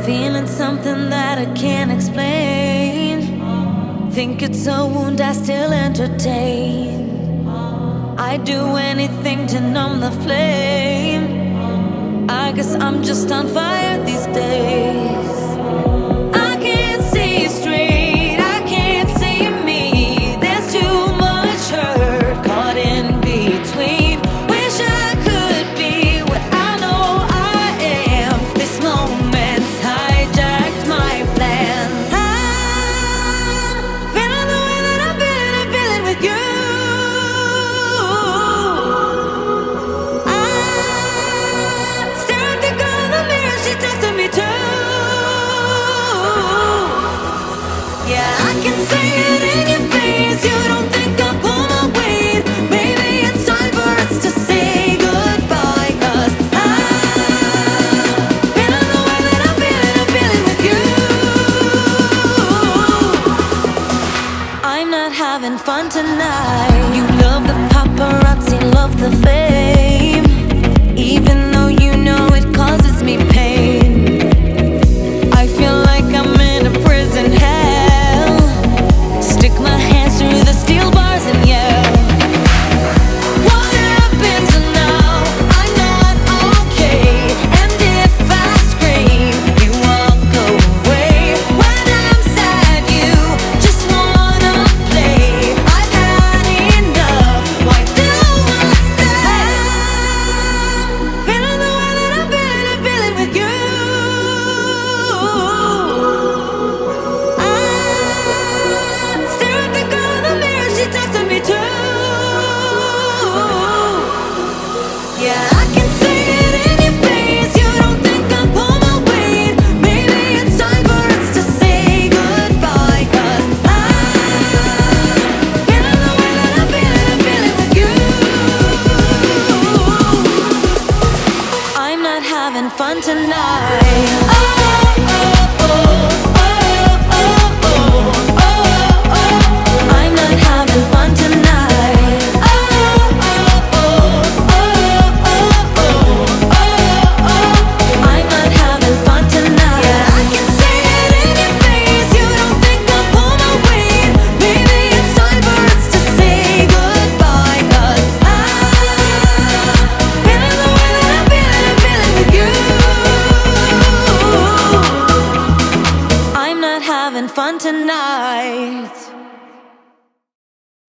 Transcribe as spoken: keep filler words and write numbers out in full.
Feeling something that I can't explain. Think it's a wound I still entertain. I'd do anything to numb the flame. I guess I'm just on fire these days. I can't see straight, I can't see me. There's too much hurt caught in between. Wish I could be what I know I am. This moment's hijacked my plans. I'm feeling the way that I'm feeling, I'm feeling with you. I stare at the girl in the mirror, she talks to me too. Yeah, I can see it in your face. You don't think I'll pull my weight. Maybe it's time for us to say goodbye. Cause I'm feeling the way that I'm feeling, I'm feeling with you. I'm not having fun tonight. You love the paparazzi, love the fame. Even though you know it causes me pain. I feel like I'm in a prison hell. Stick my hands through the steel bars and yell. What happens now? I'm not okay. And if I scream, you walk away. When I'm sad, you just wanna play. I've had enough. Why do I stay? Feeling the way that I'm feeling, I'm feeling with you. I stare at the girl in the mirror, she talks to me too. Yeah, I can see it in your face. You don't think I'll pull my weight. Maybe it's time for us to say goodbye. Cause I'm feeling the way that I'm feeling, I'm feeling with you. I'm not having fun tonight. Oh, oh, oh, oh, oh, oh, oh, oh. I'm not having fun tonight. Oh, oh, oh, oh, oh, oh, oh. I'm not having fun tonight. Yeah, I can see it in your face. You don't think I'll pull my weight. Maybe it's time for us to say goodbye. Cause I'm feeling the way that I'm feeling, I'm feeling with you. I'm not having fun tonight.